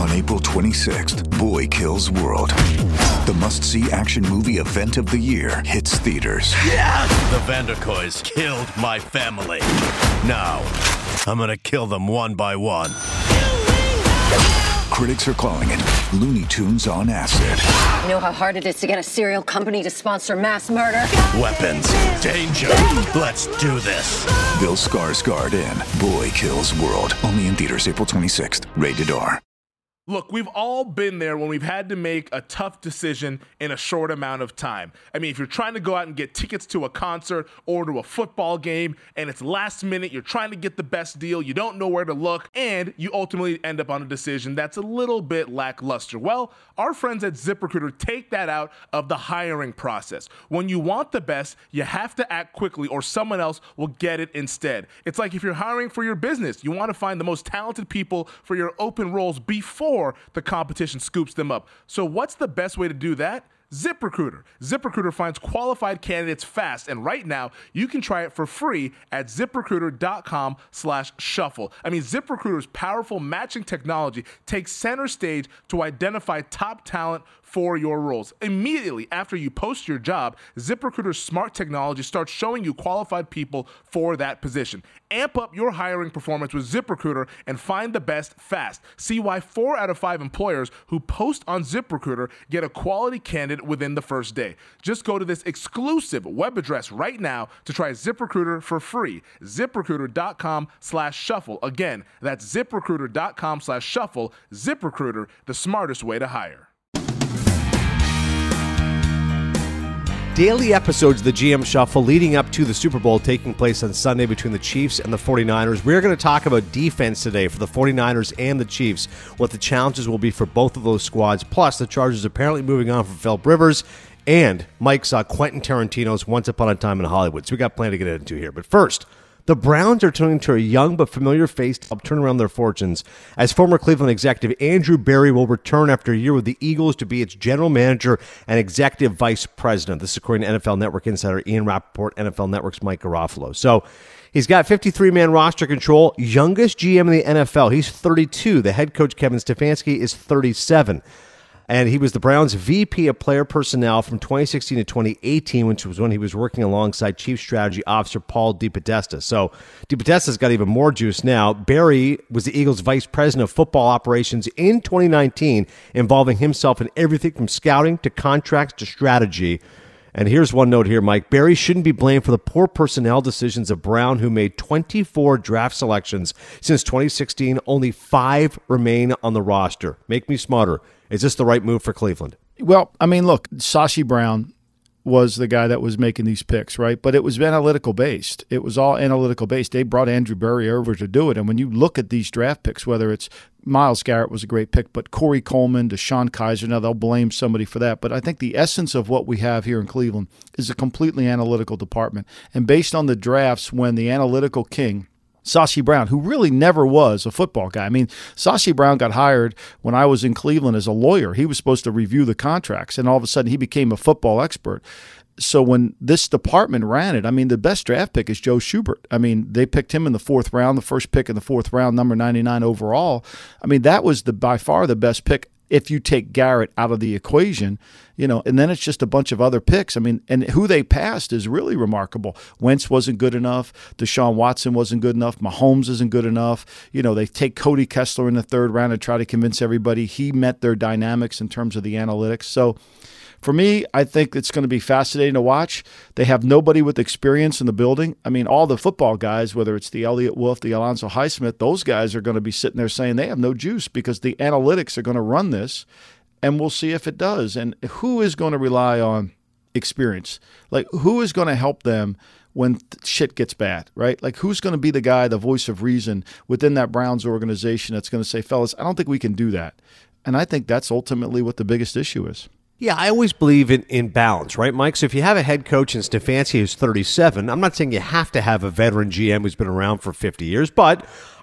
On April 26th, Boy Kills World. The must-see action movie event of the year hits theaters. Yes! The Vanderkoys killed my family. Now, I'm gonna kill them one by one. Critics are calling it Looney Tunes on acid. You know how hard it is to get a cereal company to sponsor mass murder? Weapons, danger, let's do this. Bill Skarsgård in Boy Kills World. Only in theaters April 26th. Rated R. Look, we've all been there when we've had to make a tough decision in a short amount of time. I mean, if you're trying to go out and get tickets to a concert or to a football game and it's last minute, you're trying to get the best deal, you don't know where to look, and you ultimately end up on a decision that's a little bit lackluster. Well, our friends at ZipRecruiter take that out of the hiring process. When you want the best, you have to act quickly or someone else will get it instead. It's like if you're hiring for your business, you want to find the most talented people for your open roles before the competition scoops them up. So what's the best way to do that? ZipRecruiter. ZipRecruiter finds qualified candidates fast, and right now you can try it for free at ZipRecruiter.com/shuffle. I mean, ZipRecruiter's powerful matching technology takes center stage to identify top talent for your roles. Immediately after you post your job, ZipRecruiter's smart technology starts showing you qualified people for that position. Amp up your hiring performance with ZipRecruiter and find the best fast. See why 4 out of 5 employers who post on ZipRecruiter get a quality candidate within the first day. Just go to this exclusive web address right now to try ZipRecruiter for free. ZipRecruiter.com/shuffle. Again, that's ZipRecruiter.com/shuffle. ZipRecruiter, the smartest way to hire. Daily episodes of the GM Shuffle leading up to the Super Bowl taking place on Sunday between the Chiefs and the 49ers. We're going to talk about defense today for the 49ers and the Chiefs, what the challenges will be for both of those squads, plus the Chargers apparently moving on from Philip Rivers, and Mike saw Quentin Tarantino's Once Upon a Time in Hollywood. So we got plenty to get into here. But first, the Browns are turning to a young but familiar face to help turn around their fortunes, as former Cleveland executive Andrew Berry will return after a year with the Eagles to be its general manager and executive vice president. This is according to NFL Network insider Ian Rappaport, NFL Network's Mike Garofalo. So he's got 53-man roster control, youngest GM in the NFL. He's 32. The head coach, Kevin Stefanski, is 37. And he was the Browns' VP of player personnel from 2016 to 2018, which was when he was working alongside Chief Strategy Officer Paul DePodesta. So DePodesta's got even more juice now. Barry was the Eagles' vice president of football operations in 2019, involving himself in everything from scouting to contracts to strategy. And here's one note here, Mike. Barry shouldn't be blamed for the poor personnel decisions of Brown, who made 24 draft selections since 2016. Only 5 remain on the roster. Make me smarter. Is this the right move for Cleveland? Well, I mean, look, Sashi Brown was the guy that was making these picks, right? But it was analytical based. It was all analytical based. They brought Andrew Berry over to do it. And when you look at these draft picks, whether it's Myles Garrett was a great pick, but Corey Coleman, DeShone Kizer, now they'll blame somebody for that. But I think the essence of what we have here in Cleveland is a completely analytical department. And based on the drafts, when the analytical king, Sashi Brown, who really never was a football guy. I mean, Sashi Brown got hired when I was in Cleveland as a lawyer. He was supposed to review the contracts, and all of a sudden he became a football expert. So when this department ran it, I mean, the best draft pick is Joe Schubert. I mean, they picked him in the 4th round, the first pick in the 4th round, number 99 overall. I mean, that was by far the best pick if you take Garrett out of the equation, and then it's just a bunch of other picks. I mean, and who they passed is really remarkable. Wentz wasn't good enough. Deshaun Watson wasn't good enough. Mahomes isn't good enough. They take Cody Kessler in the 3rd round and try to convince everybody he met their dynamics in terms of the analytics. So for me, I think it's going to be fascinating to watch. They have nobody with experience in the building. I mean, all the football guys, whether it's the Elliott Wolf, the Alonzo Highsmith, those guys are going to be sitting there saying they have no juice because the analytics are going to run this, and we'll see if it does. And who is going to rely on experience? Like, who is going to help them when shit gets bad, right? Like, who's going to be the guy, the voice of reason within that Browns organization that's going to say, fellas, I don't think we can do that. And I think that's ultimately what the biggest issue is. Yeah, I always believe in balance, right, Mike? So if you have a head coach in Stefanski who's 37, I'm not saying you have to have a veteran GM who's been around for 50 years, but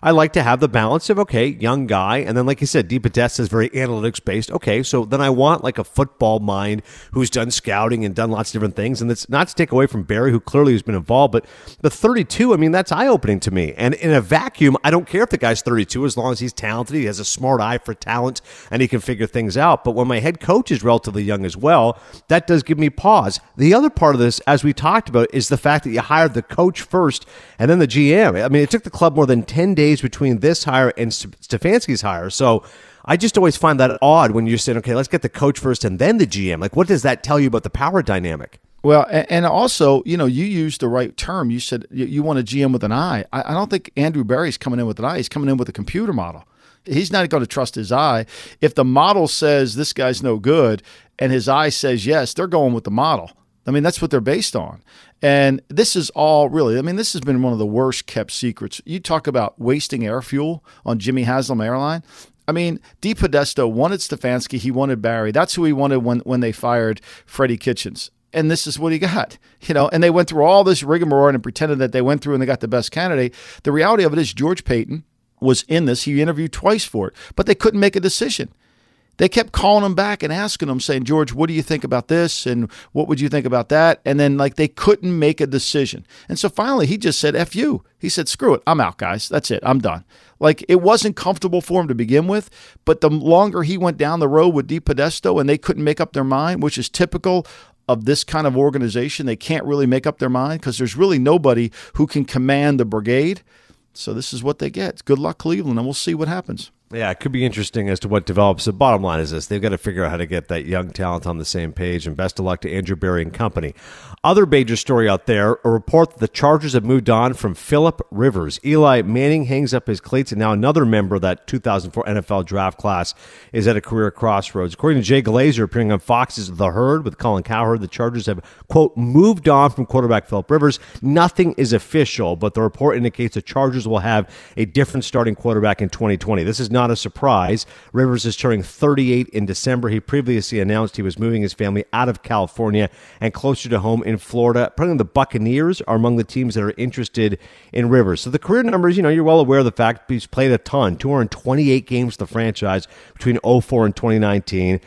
I like to have the balance of, okay, young guy, and then like you said, DePodesta is very analytics-based. Okay, so then I want like a football mind who's done scouting and done lots of different things, and it's not to take away from Barry, who clearly has been involved, but the 32, I mean, that's eye-opening to me. And in a vacuum, I don't care if the guy's 32 as long as he's talented, he has a smart eye for talent, and he can figure things out. But when my head coach is relatively young as well, that does give me pause. The other part of this, as we talked about, is the fact that you hired the coach first and then the GM. I mean, it took the club more than 10 days between this hire and Stefanski's hire. So I just always find that odd when you're saying, okay, let's get the coach first and then the GM. Like, what does that tell you about the power dynamic? Well, and also, you used the right term. You said you want a GM with an eye. I don't think Andrew Berry's coming in with an eye. He's coming in with a computer model. He's not going to trust his eye. If the model says this guy's no good and his eye says yes, they're going with the model. I mean, that's what they're based on. And this is all really, I mean, this has been one of the worst kept secrets. You talk about wasting air fuel on Jimmy Haslam Airline. I mean, DePodesta wanted Stefanski. He wanted Barry. That's who he wanted when they fired Freddie Kitchens. And this is what he got, and they went through all this rigmarole and pretended that they went through and they got the best candidate. The reality of it is George Payton was in this. He interviewed twice for it, but they couldn't make a decision. They kept calling him back and asking him, saying, George, what do you think about this? And what would you think about that? And then, they couldn't make a decision. And so finally, he just said, F you. He said, screw it. I'm out, guys. That's it. I'm done. It wasn't comfortable for him to begin with, but the longer he went down the road with DePodesta and they couldn't make up their mind, which is typical of this kind of organization, they can't really make up their mind because there's really nobody who can command the brigade. So this is what they get. Good luck, Cleveland, and we'll see what happens. Yeah, it could be interesting as to what develops. The bottom line is this. They've got to figure out how to get that young talent on the same page, and best of luck to Andrew Berry and company. Other major story out there, a report that the Chargers have moved on from Phillip Rivers. Eli Manning hangs up his cleats, and now another member of that 2004 NFL draft class is at a career crossroads. According to Jay Glazer, appearing on Fox's The Herd with Colin Cowherd, the Chargers have, quote, moved on from quarterback Phillip Rivers. Nothing is official, but the report indicates the Chargers will have a different starting quarterback in 2020. This is not a surprise. Rivers is turning 38 in December. He previously announced he was moving his family out of California and closer to home in Florida. Apparently, the Buccaneers are among the teams that are interested in Rivers. So the career numbers, you're well aware of the fact he's played a ton, 228 games for the franchise between 2004 and 2019,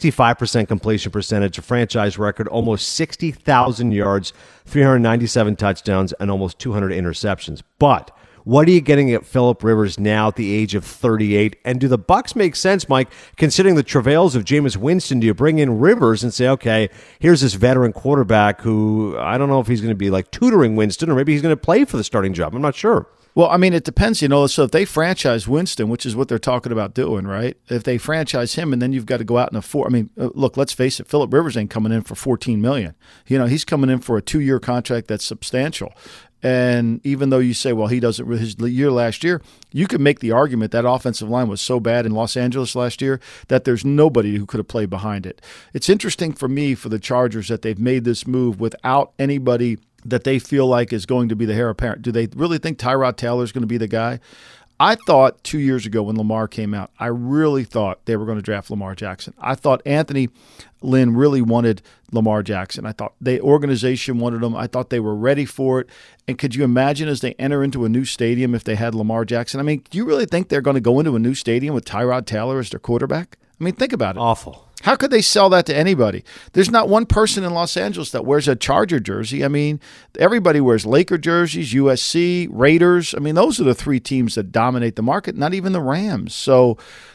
65% completion percentage, a franchise record, almost 60,000 yards, 397 touchdowns, and almost 200 interceptions. But what are you getting at Phillip Rivers now at the age of 38? And do the Bucs make sense, Mike, considering the travails of Jameis Winston? Do you bring in Rivers and say, okay, here's this veteran quarterback who I don't know if he's going to be like tutoring Winston or maybe he's going to play for the starting job. I'm not sure. Well, I mean, it depends, So if they franchise Winston, which is what they're talking about doing, right? If they franchise him and then you've got to go out and afford, I mean, look, let's face it, Phillip Rivers ain't coming in for $14 million. He's coming in for a 2-year contract that's substantial. And even though you say, well, he doesn't, his year last year, you could make the argument that offensive line was so bad in Los Angeles last year that there's nobody who could have played behind it. It's interesting for me, for the Chargers, that they've made this move without anybody that they feel like is going to be the heir apparent. Do they really think Tyrod Taylor is going to be the guy? I thought 2 years ago when Lamar came out, I really thought they were going to draft Lamar Jackson. I thought Anthony Lynn really wanted Lamar Jackson. I thought the organization wanted him. I thought they were ready for it. And could you imagine as they enter into a new stadium if they had Lamar Jackson? I mean, do you really think they're going to go into a new stadium with Tyrod Taylor as their quarterback? I mean, think about it. Awful. How could they sell that to anybody? There's not one person in Los Angeles that wears a Charger jersey. I mean, everybody wears Laker jerseys, USC, Raiders. I mean, those are the 3 teams that dominate the market, not even the Rams. So,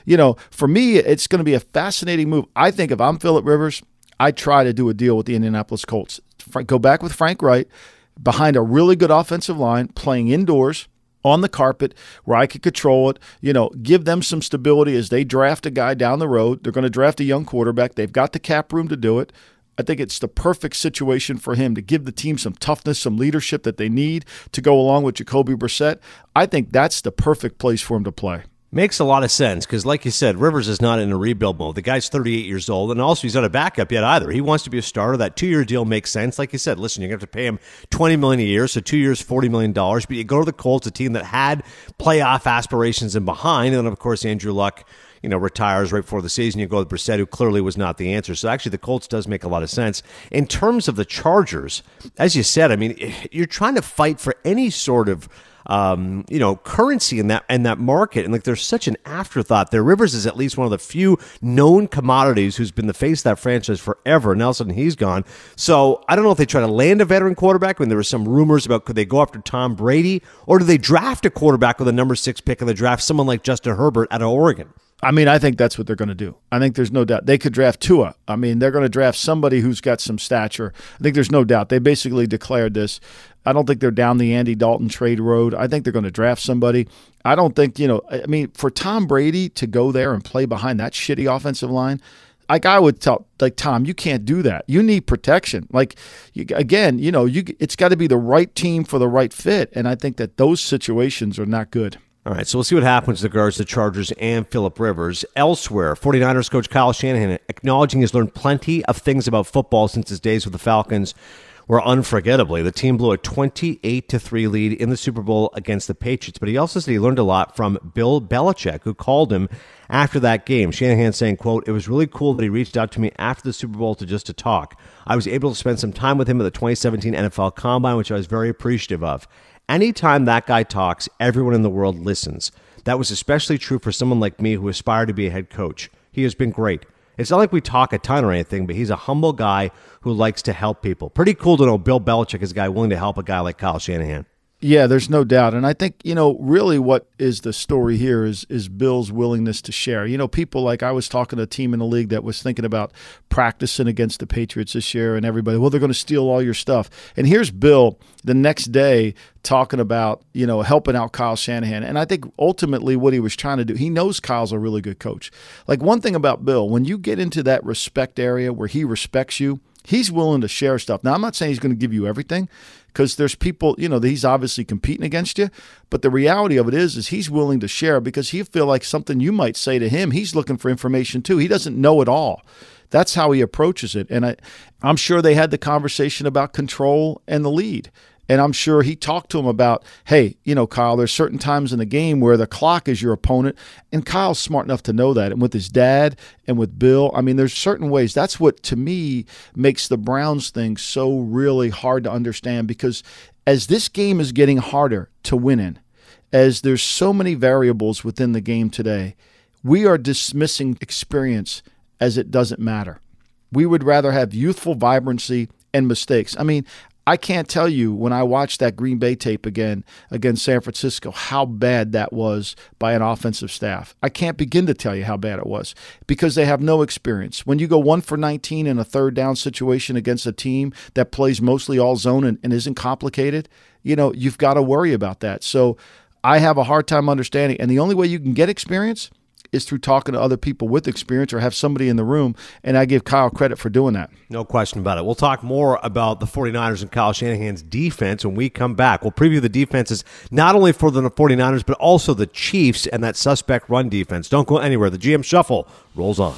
for me, it's going to be a fascinating move. I think if I'm Phillip Rivers, I try to do a deal with the Indianapolis Colts. Go back with Frank Wright behind a really good offensive line, playing indoors, on the carpet where I could control it, give them some stability as they draft a guy down the road. They're going to draft a young quarterback. They've got the cap room to do it. I think it's the perfect situation for him to give the team some toughness, some leadership that they need to go along with Jacoby Brissett. I think that's the perfect place for him to play. Makes a lot of sense because, like you said, Rivers is not in a rebuild mode. The guy's 38 years old, and also he's not a backup yet either. He wants to be a starter. That 2-year deal makes sense. Like you said, listen, you're going to have to pay him $20 million a year, so 2 years, $40 million. But you go to the Colts, a team that had playoff aspirations and behind, and then, of course, Andrew Luck, retires right before the season. You go with Brissett, who clearly was not the answer. So actually, the Colts does make a lot of sense. In terms of the Chargers, as you said, I mean, you're trying to fight for any sort of currency in that market, and like there's such an afterthought there. Rivers is at least one of the few known commodities who's been the face of that franchise forever. Now all of a sudden he's gone. So I don't know if they try to land a veteran quarterback when there were some rumors about could they go after Tom Brady, or do they draft a quarterback with a number 6 pick in the draft, someone like Justin Herbert out of Oregon? I mean, I think that's what they're going to do. I think there's no doubt. They could draft Tua. I mean, they're going to draft somebody who's got some stature. I think there's no doubt. They basically declared this. I don't think they're down the Andy Dalton trade road. I think they're going to draft somebody. I don't think, I mean, for Tom Brady to go there and play behind that shitty offensive line, like I would tell, like, Tom, you can't do that. You need protection. Like, it's got to be the right team for the right fit. And I think that those situations are not good. All right, so we'll see what happens with regards to the Chargers and Phillip Rivers. Elsewhere, 49ers coach Kyle Shanahan acknowledging he's learned plenty of things about football since his days with the Falcons, where unforgettably the team blew a 28-3 lead in the Super Bowl against the Patriots. But he also said he learned a lot from Bill Belichick, who called him after that game. Shanahan saying, quote, "It was really cool that he reached out to me after the Super Bowl to talk. I was able to spend some time with him at the 2017 NFL Combine, which I was very appreciative of. Anytime that guy talks, everyone in the world listens. That was especially true for someone like me who aspired to be a head coach. He has been great. It's not like we talk a ton or anything, but he's a humble guy who likes to help people." Pretty cool to know Bill Belichick is a guy willing to help a guy like Kyle Shanahan. Yeah, there's no doubt. And I think, really what is the story here is Bill's willingness to share. People like, I was talking to a team in the league that was thinking about practicing against the Patriots this year, and everybody, well, they're going to steal all your stuff. And here's Bill the next day talking about, helping out Kyle Shanahan. And I think ultimately what he was trying to do, he knows Kyle's a really good coach. Like, one thing about Bill, when you get into that respect area where he respects you, he's willing to share stuff. Now, I'm not saying he's going to give you everything, because there's people, that he's obviously competing against you. But the reality of it is he's willing to share because he feel like something you might say to him, he's looking for information too. He doesn't know it all. That's how he approaches it. And I'm sure they had the conversation about control and the lead. And I'm sure he talked to him about, hey, Kyle, there's certain times in the game where the clock is your opponent. And Kyle's smart enough to know that. And with his dad and with Bill, I mean, there's certain ways. That's what, to me, makes the Browns thing so really hard to understand, because as this game is getting harder to win in, as there's so many variables within the game today, we are dismissing experience as it doesn't matter. We would rather have youthful vibrancy and mistakes. I mean, I can't tell you, when I watched that Green Bay tape again against San Francisco, how bad that was by an offensive staff. I can't begin to tell you how bad it was, because they have no experience. When you go 1 for 19 in a third down situation against a team that plays mostly all zone and isn't complicated, you've got to worry about that. So I have a hard time understanding. And the only way you can get experience is through talking to other people with experience, or have somebody in the room, and I give Kyle credit for doing that. No question about it. We'll talk more about the 49ers and Kyle Shanahan's defense when we come back. We'll preview the defenses not only for the 49ers, but also the Chiefs and that suspect run defense. Don't go anywhere. The GM Shuffle rolls on.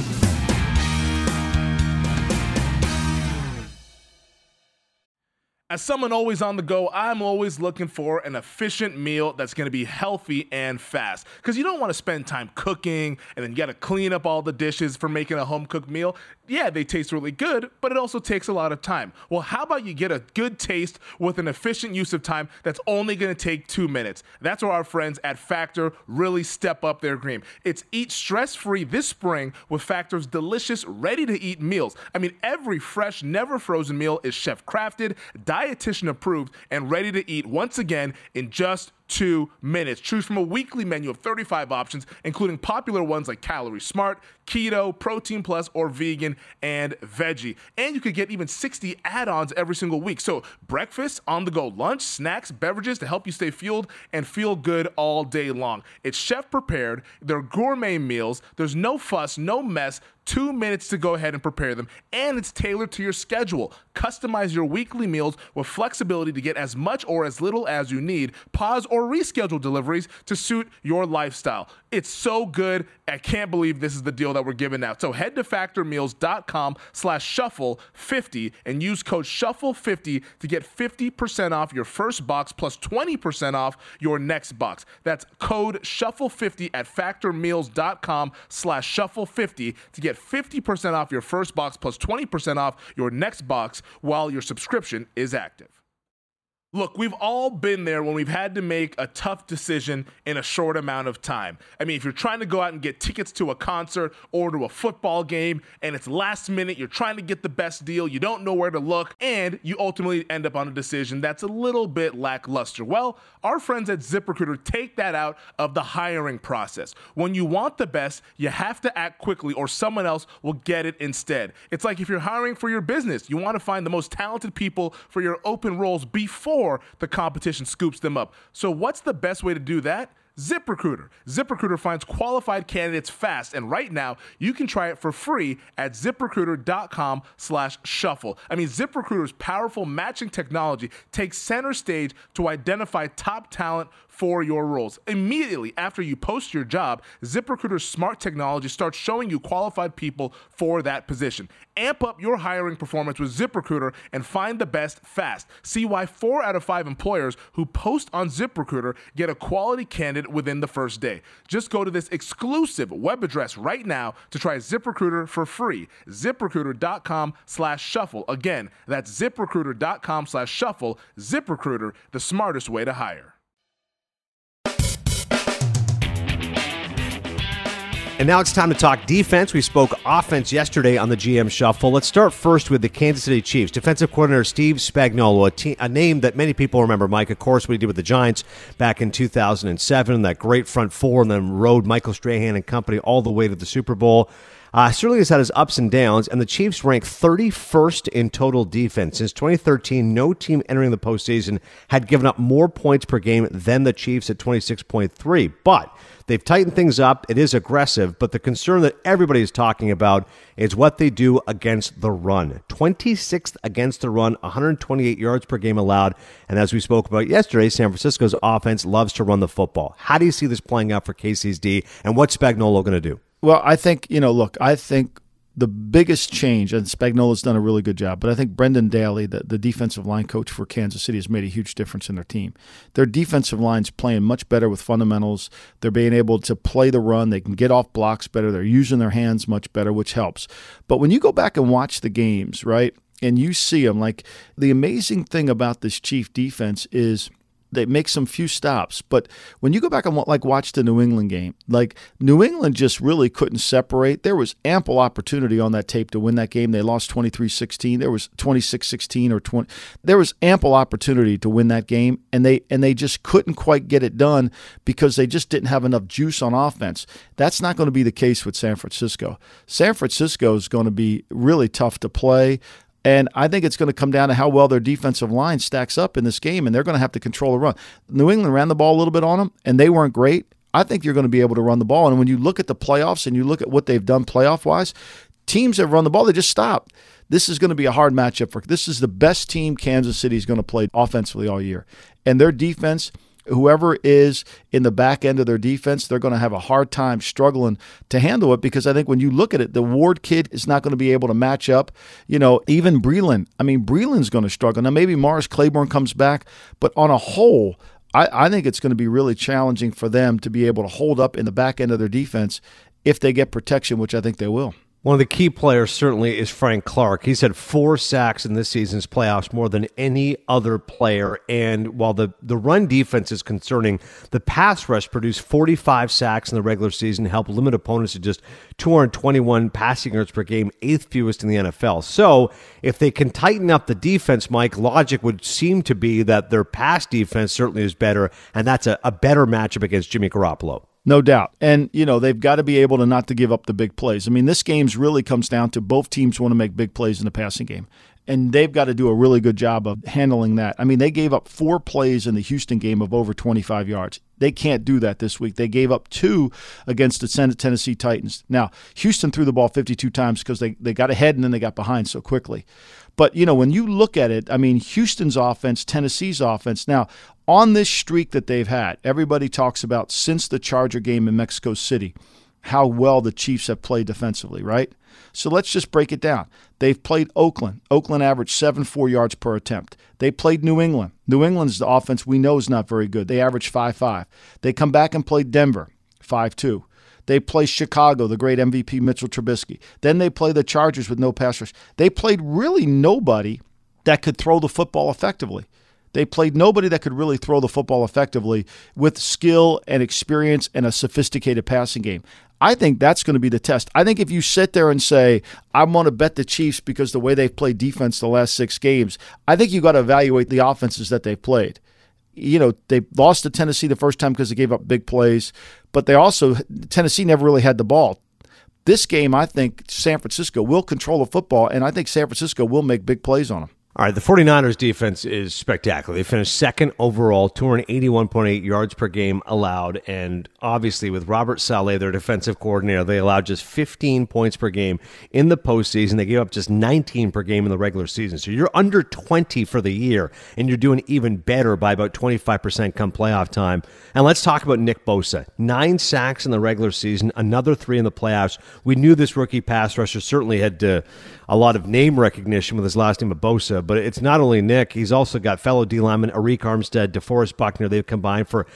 As someone always on the go, I'm always looking for an efficient meal that's going to be healthy and fast. Because you don't want to spend time cooking and then you got to clean up all the dishes for making a home-cooked meal. Yeah, they taste really good, but it also takes a lot of time. Well, how about you get a good taste with an efficient use of time that's only going to take 2 minutes? That's where our friends at Factor really step up their game. It's eat stress-free this spring with Factor's delicious, ready-to-eat meals. I mean, every fresh, never-frozen meal is chef-crafted, dietitian approved, and ready to eat once again in just 2 minutes. Choose from a weekly menu of 35 options, including popular ones like Calorie Smart, Keto, Protein Plus, or Vegan and Veggie. And you could get even 60 add-ons every single week. So breakfast, on-the-go lunch, snacks, beverages to help you stay fueled and feel good all day long. It's chef-prepared. They're gourmet meals. There's no fuss, no mess. 2 minutes to go ahead and prepare them, and it's tailored to your schedule. Customize your weekly meals with flexibility to get as much or as little as you need. Pause or reschedule deliveries to suit your lifestyle. It's so good. I can't believe this is the deal that we're giving out. So head to factormeals.com/shuffle50 and use code shuffle50 to get 50% off your first box plus 20% off your next box. That's code shuffle50 at factormeals.com/shuffle50 to get 50% off your first box plus 20% off your next box while your subscription is active. Look, we've all been there when we've had to make a tough decision in a short amount of time. I mean, if you're trying to go out and get tickets to a concert or to a football game and it's last minute, you're trying to get the best deal, you don't know where to look, and you ultimately end up on a decision that's a little bit lackluster. Well, our friends at ZipRecruiter take that out of the hiring process. When you want the best, you have to act quickly or someone else will get it instead. It's like if you're hiring for your business, you want to find the most talented people for your open roles before the competition scoops them up. So what's the best way to do that? ZipRecruiter. ZipRecruiter finds qualified candidates fast, and right now you can try it for free at ZipRecruiter.com/shuffle. I mean, ZipRecruiter's powerful matching technology takes center stage to identify top talent for your roles. Immediately after you post your job, ZipRecruiter's smart technology starts showing you qualified people for that position. Amp up your hiring performance with ZipRecruiter and find the best fast. See why 4 out of 5 employers who post on ZipRecruiter get a quality candidate within the first day. Just go to this exclusive web address right now to try ZipRecruiter for free. ZipRecruiter.com/shuffle. Again, that's ZipRecruiter.com/shuffle. ZipRecruiter, the smartest way to hire. And now it's time to talk defense. We spoke offense yesterday on the GM Shuffle. Let's start first with the Kansas City Chiefs. Defensive coordinator Steve Spagnuolo, a name that many people remember, Mike, of course, what he did with the Giants back in 2007, that great front four, and then rode Michael Strahan and company all the way to the Super Bowl. Certainly has had his ups and downs, and the Chiefs rank 31st in total defense. Since 2013, no team entering the postseason had given up more points per game than the Chiefs at 26.3. But they've tightened things up. It is aggressive, but the concern that everybody is talking about is what they do against the run. 26th against the run, 128 yards per game allowed, and as we spoke about yesterday, San Francisco's offense loves to run the football. How do you see this playing out for KC's D, and what's Spagnuolo going to do? Well, I think, I think the biggest change, and Spagnuolo's done a really good job, but I think Brendan Daly, the defensive line coach for Kansas City, has made a huge difference in their team. Their defensive line's playing much better with fundamentals. They're being able to play the run. They can get off blocks better. They're using their hands much better, which helps. But when you go back and watch the games, right, and you see them, like, the amazing thing about this Chief defense is they make some few stops. But when you go back and watch the New England game, New England just really couldn't separate. There was ample opportunity on that tape to win that game. They lost 23-16. There was 26-16 or 20. There was ample opportunity to win that game, and they just couldn't quite get it done because they just didn't have enough juice on offense. That's not going to be the case with San Francisco. San Francisco is going to be really tough to play. And I think it's going to come down to how well their defensive line stacks up in this game, and they're going to have to control the run. New England ran the ball a little bit on them, and they weren't great. I think you're going to be able to run the ball. And when you look at the playoffs and you look at what they've done playoff-wise, teams that run the ball, they just stop. This is going to be a hard matchup. This is the best team Kansas City is going to play offensively all year. And their defense, whoever is in the back end of their defense, they're going to have a hard time struggling to handle it because I think when you look at it, the Ward kid is not going to be able to match up. Even Breeland. I mean, Breeland's going to struggle. Now, maybe Morris Claiborne comes back, but on a whole, I think it's going to be really challenging for them to be able to hold up in the back end of their defense if they get protection, which I think they will. One of the key players certainly is Frank Clark. He's had 4 sacks in this season's playoffs, more than any other player. And while the run defense is concerning, the pass rush produced 45 sacks in the regular season, helped limit opponents to just 221 passing yards per game, 8th fewest in the NFL. So if they can tighten up the defense, Mike, logic would seem to be that their pass defense certainly is better, and that's a better matchup against Jimmy Garoppolo. No doubt. And, they've got to be able to not to give up the big plays. I mean, this game really comes down to both teams want to make big plays in the passing game. And they've got to do a really good job of handling that. I mean, they gave up 4 plays in the Houston game of over 25 yards. They can't do that this week. They gave up 2 against the Tennessee Titans. Now, Houston threw the ball 52 times because they got ahead and then they got behind so quickly. But, when you look at it, I mean, Houston's offense, Tennessee's offense. Now, on this streak that they've had, everybody talks about since the Charger game in Mexico City, how well the Chiefs have played defensively, right? So let's just break it down. They've played Oakland. Oakland averaged 7.4 yards per attempt. They played New England. New England's offense we know is not very good. They averaged 5.5. They come back and play Denver, 5.2. They play Chicago, the great MVP Mitchell Trubisky. Then they play the Chargers with no pass rush. They played really nobody that could throw the football effectively. They played nobody that could really throw the football effectively with skill and experience and a sophisticated passing game. I think that's going to be the test. I think if you sit there and say, I'm going to bet the Chiefs because the way they've played defense the last 6 games, I think you got to evaluate the offenses that they've played. They lost to Tennessee the first time because they gave up big plays, but Tennessee never really had the ball. This game, I think San Francisco will control the football, and I think San Francisco will make big plays on them. All right, the 49ers defense is spectacular. They finished second overall, 281.8 yards per game allowed, and obviously with Robert Saleh, their defensive coordinator, they allowed just 15 points per game in the postseason. They gave up just 19 per game in the regular season. So you're under 20 for the year, and you're doing even better by about 25% come playoff time. And let's talk about Nick Bosa. 9 sacks in the regular season, another 3 in the playoffs. We knew this rookie pass rusher certainly had a lot of name recognition with his last name of Bosa, but it's not only Nick. He's also got fellow D lineman Arik Armstead, DeForest Buckner. They've combined for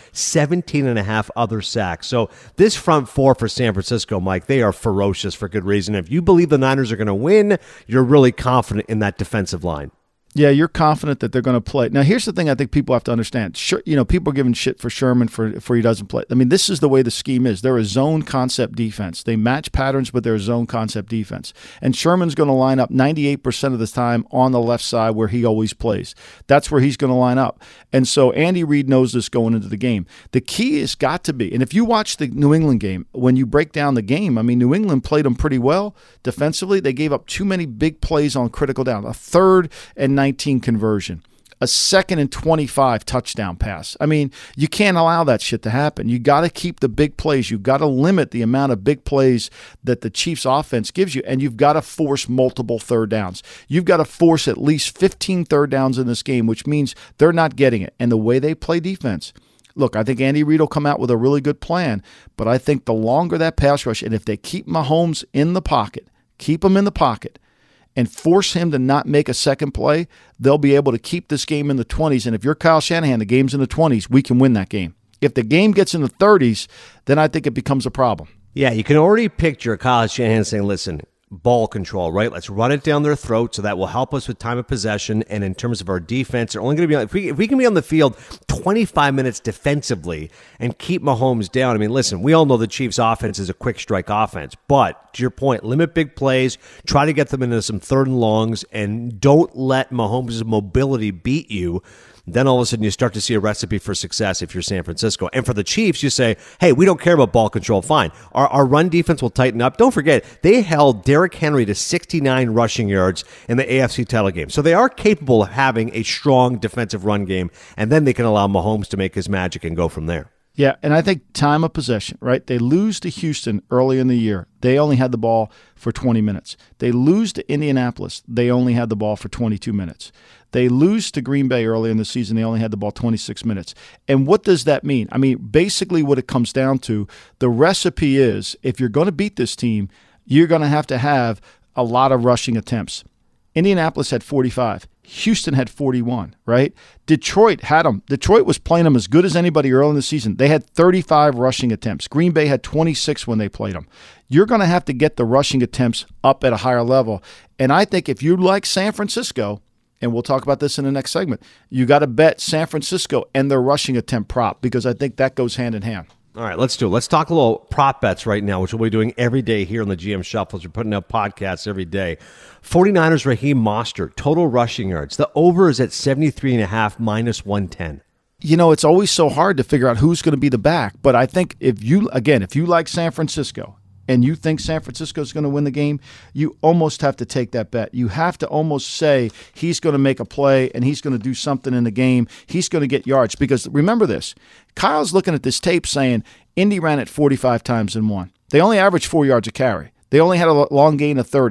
17.5 other sacks. So this front four for San Francisco, Mike, they are ferocious for good reason. If you believe the Niners are going to win, you're really confident in that defensive line. Yeah, you're confident that they're going to play. Now, here's the thing I think people have to understand. Sure, people are giving shit for Sherman for he doesn't play. I mean, this is the way the scheme is. They're a zone concept defense. They match patterns, but they're a zone concept defense. And Sherman's going to line up 98% of the time on the left side where he always plays. That's where he's going to line up. And so Andy Reid knows this going into the game. The key has got to be, and if you watch the New England game, when you break down the game, I mean, New England played them pretty well defensively. They gave up too many big plays on critical down. A 3rd and 19 conversion, a 2nd and 25 touchdown pass. I mean, you can't allow that shit to happen. You got to keep the big plays. You got to limit the amount of big plays that the Chiefs offense gives you, and you've got to force multiple third downs. You've got to force at least 15 third downs in this game, which means they're not getting it. And the way they play defense, look, I think Andy Reid will come out with a really good plan, but I think the longer that pass rush, and if they keep Mahomes in the pocket, keep him in the pocket, and force him to not make a second play, they'll be able to keep this game in the 20s. And if you're Kyle Shanahan, the game's in the 20s, we can win that game. If the game gets in the 30s, then I think it becomes a problem. Yeah, you can already picture Kyle Shanahan saying, listen, ball control, right? Let's run it down their throat so that will help us with time of possession. And in terms of our defense, they're only going to be if we can be on the field 25 minutes defensively and keep Mahomes down. I mean, listen, we all know the Chiefs' offense is a quick strike offense, but to your point, limit big plays, try to get them into some 3rd and longs, and don't let Mahomes' mobility beat you. Then all of a sudden you start to see a recipe for success if you're San Francisco. And for the Chiefs, you say, hey, we don't care about ball control. Fine. Our run defense will tighten up. Don't forget, they held Derrick Henry to 69 rushing yards in the AFC title game. So they are capable of having a strong defensive run game, and then they can allow Mahomes to make his magic and go from there. Yeah, and I think time of possession, right? They lose to Houston early in the year. They only had the ball for 20 minutes. They lose to Indianapolis. They only had the ball for 22 minutes. They lose to Green Bay early in the season. They only had the ball 26 minutes. And what does that mean? I mean, basically what it comes down to, the recipe is if you're going to beat this team, you're going to have a lot of rushing attempts. Indianapolis had 45. Houston had 41, right? Detroit had them. Detroit was playing them as good as anybody early in the season. They had 35 rushing attempts. Green Bay had 26 when they played them. You're going to have to get the rushing attempts up at a higher level. And I think if you like San Francisco, and we'll talk about this in the next segment, you got to bet San Francisco and their rushing attempt prop, because I think that goes hand in hand. All right, let's do it. Let's talk a little prop bets right now, which we'll be doing every day here on the GM Shuffles. We're putting out podcasts every day. 49ers, Raheem Mostert, total rushing yards. The over is at 73.5, minus 110. You know, it's always so hard to figure out who's going to be the back. But I think if you like San Francisco and you think San Francisco is going to win the game, you almost have to take that bet. You have to almost say he's going to make a play and he's going to do something in the game. He's going to get yards. Because remember this, Kyle's looking at this tape saying Indy ran it 45 times and won. They only averaged 4 yards a carry. They only had a long gain of 30.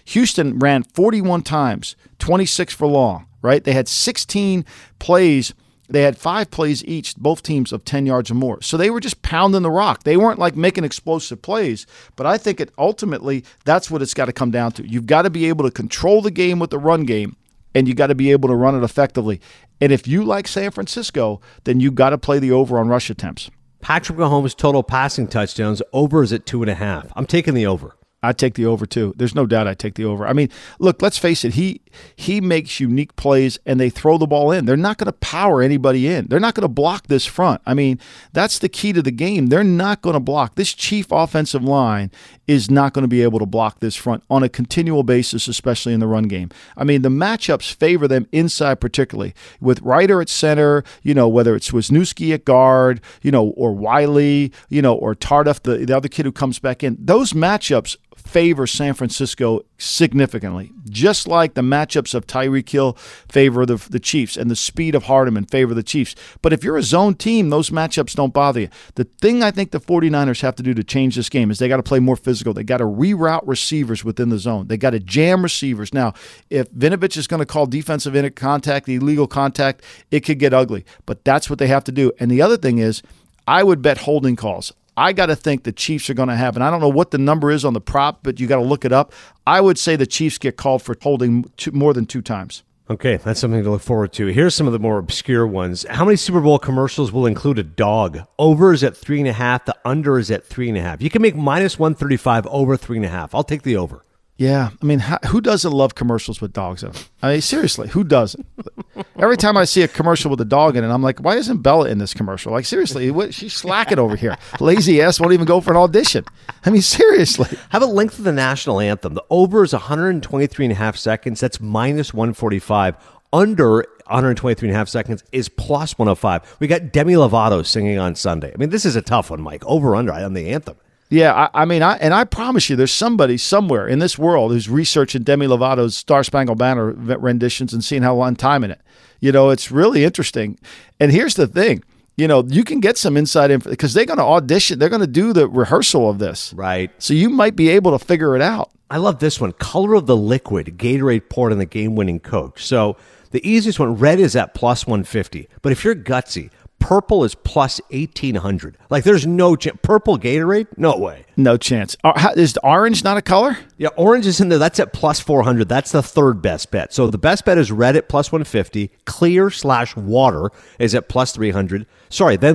Houston ran 41 times, 26 for long, right? They had 16 plays. They had 5 plays each, both teams of 10 yards or more. So they were just pounding the rock. They weren't like making explosive plays. But I think ultimately that's what it's got to come down to. You've got to be able to control the game with the run game, and you got to be able to run it effectively. And if you like San Francisco, then you got to play the over on rush attempts. Patrick Mahomes' total passing touchdowns, over is at 2.5. I'm taking the over. I'd take the over too. There's no doubt I'd take the over. I mean, look, let's face it. He makes unique plays, and they throw the ball in. They're not going to power anybody in. They're not going to block this front. I mean, that's the key to the game. They're not going to block. This chief offensive line is not going to be able to block this front on a continual basis, especially in the run game. I mean, the matchups favor them inside particularly. With Ryder at center, whether it's Wisniewski at guard, or Wiley, or Tardif, the other kid who comes back in, those matchups favor San Francisco significantly, just like the matchups of Tyreek Hill favor the Chiefs and the speed of Hardeman favor the Chiefs. But if you're a zone team, those matchups don't bother you. The thing I think the 49ers have to do to change this game is they got to play more physical. They got to reroute receivers within the zone. They got to jam receivers. Now, if Vinovich is going to call defensive contact, the illegal contact, it could get ugly. But that's what they have to do. And the other thing is, I would bet holding calls. I got to think the Chiefs are going to have, and I don't know what the number is on the prop, but you got to look it up. I would say the Chiefs get called for holding more than 2 times. Okay, that's something to look forward to. Here's some of the more obscure ones. How many Super Bowl commercials will include a dog? Over is at 3.5. The under is at 3.5. You can make minus 135 over 3.5. I'll take the over. Yeah, I mean, who doesn't love commercials with dogs in them? I mean, seriously, who doesn't? Every time I see a commercial with a dog in it, I'm like, why isn't Bella in this commercial? Like, seriously, she's slacking over here. Lazy ass won't even go for an audition. I mean, seriously. How about length of the national anthem? The over is 123.5 seconds. That's minus 145. Under 123.5 seconds is plus 105. We got Demi Lovato singing on Sunday. I mean, this is a tough one, Mike. Over, under on the anthem. Yeah, I promise you there's somebody somewhere in this world who's researching Demi Lovato's Star Spangled Banner renditions and seeing how long time in it. It's really interesting. And here's the thing. You can get some inside info because they're going to audition. They're going to do the rehearsal of this. Right. So you might be able to figure it out. I love this one. Color of the liquid, Gatorade poured on the game-winning Coke. So the easiest one, red is at plus 150. But if you're gutsy, purple is plus 1,800. Like, there's no chance. Purple Gatorade? No way. No chance. Is orange not a color? Yeah, orange is in there. That's at plus 400. That's the third best bet. So the best bet is red at plus 150. Clear/water is at plus 300. Sorry, then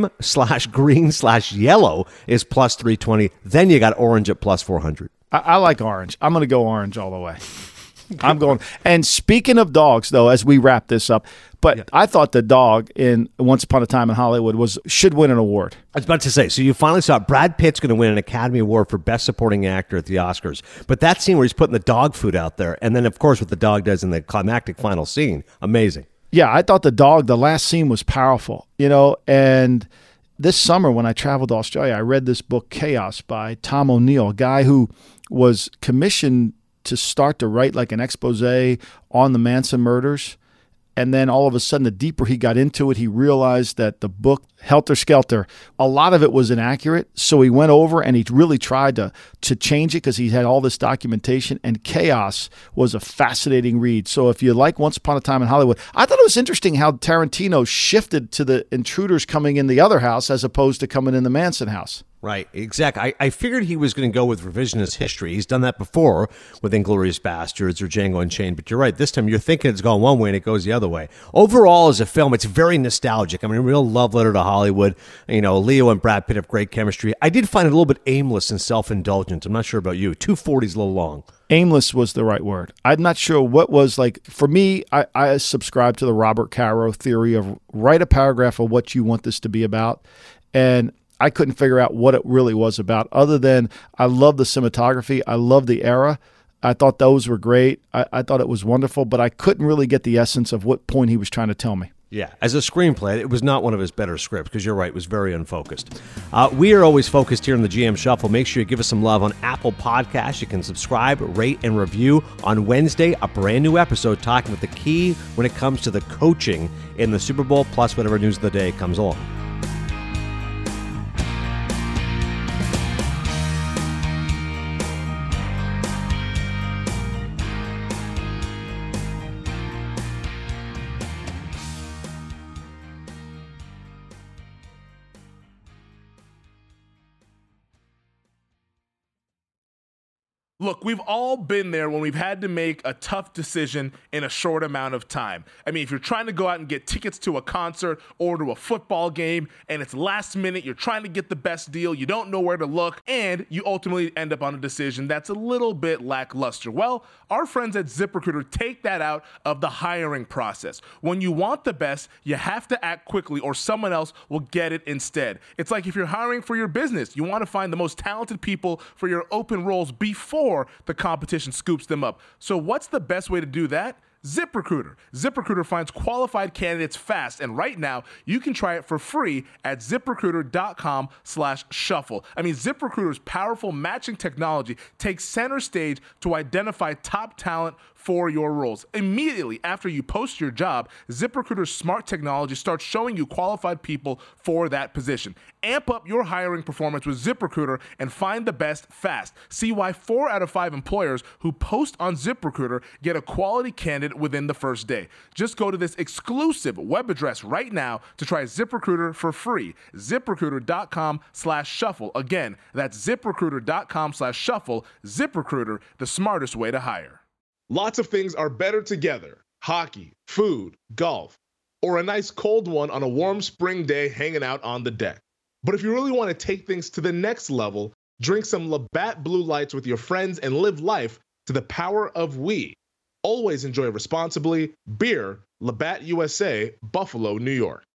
lime/green/yellow is plus 320. Then you got orange at plus 400. I like orange. I'm going to go orange all the way. I'm going. And speaking of dogs, though, as we wrap this up, I thought the dog in Once Upon a Time in Hollywood should win an award. I was about to say, so you finally saw Brad Pitt's going to win an Academy Award for Best Supporting Actor at the Oscars. But that scene where he's putting the dog food out there, and then, of course, what the dog does in the climactic final scene, amazing. Yeah, I thought the last scene was powerful, and this summer when I traveled to Australia, I read this book, Chaos, by Tom O'Neill, a guy who was commissioned to start to write like an expose on the Manson murders. And then all of a sudden, the deeper he got into it, he realized that the book, Helter Skelter, a lot of it was inaccurate. So he went over and he really tried to change it because he had all this documentation. And Chaos was a fascinating read. So if you like Once Upon a Time in Hollywood, I thought it was interesting how Tarantino shifted to the intruders coming in the other house as opposed to coming in the Manson house. Right, exactly. I figured he was going to go with revisionist history. He's done that before with Inglourious Bastards or Django Unchained. But you're right. This time you're thinking it's going one way and it goes the other way. Overall, as a film, it's very nostalgic. I mean, a real love letter to Hollywood. Leo and Brad Pitt have great chemistry. I did find it a little bit aimless and self-indulgent. I'm not sure about you. 240 is a little long. Aimless was the right word. I'm not sure what was like. For me, I subscribe to the Robert Caro theory of write a paragraph of what you want this to be about. And I couldn't figure out what it really was about other than I love the cinematography. I love the era. I thought those were great. I thought it was wonderful, but I couldn't really get the essence of what point he was trying to tell me. Yeah, as a screenplay, it was not one of his better scripts because you're right, it was very unfocused. We are always focused here in the GM Shuffle. Make sure you give us some love on Apple Podcasts. You can subscribe, rate, and review. On Wednesday, a brand new episode talking about the key when it comes to the coaching in the Super Bowl, plus whatever news of the day comes along. Look, we've all been there when we've had to make a tough decision in a short amount of time. I mean, if you're trying to go out and get tickets to a concert or to a football game and it's last minute, you're trying to get the best deal, you don't know where to look, and you ultimately end up on a decision that's a little bit lackluster. Well, our friends at ZipRecruiter take that out of the hiring process. When you want the best, you have to act quickly or someone else will get it instead. It's like if you're hiring for your business, you want to find the most talented people for your open roles before the competition scoops them up. So what's the best way to do that? ZipRecruiter. ZipRecruiter finds qualified candidates fast, and right now you can try it for free at ZipRecruiter.com/shuffle. I mean, ZipRecruiter's powerful matching technology takes center stage to identify top talent for your roles. Immediately after you post your job, ZipRecruiter's smart technology starts showing you qualified people for that position. Amp up your hiring performance with ZipRecruiter and find the best fast. See why 4 out of 5 employers who post on ZipRecruiter get a quality candidate within the first day. Just go to this exclusive web address right now to try ZipRecruiter for free. ZipRecruiter.com/shuffle. Again, that's ZipRecruiter.com/shuffle. ZipRecruiter, the smartest way to hire. Lots of things are better together. Hockey, food, golf, or a nice cold one on a warm spring day hanging out on the deck. But if you really want to take things to the next level, drink some Labatt Blue Lights with your friends and live life to the power of we. Always enjoy responsibly. Beer, Labatt USA, Buffalo, New York.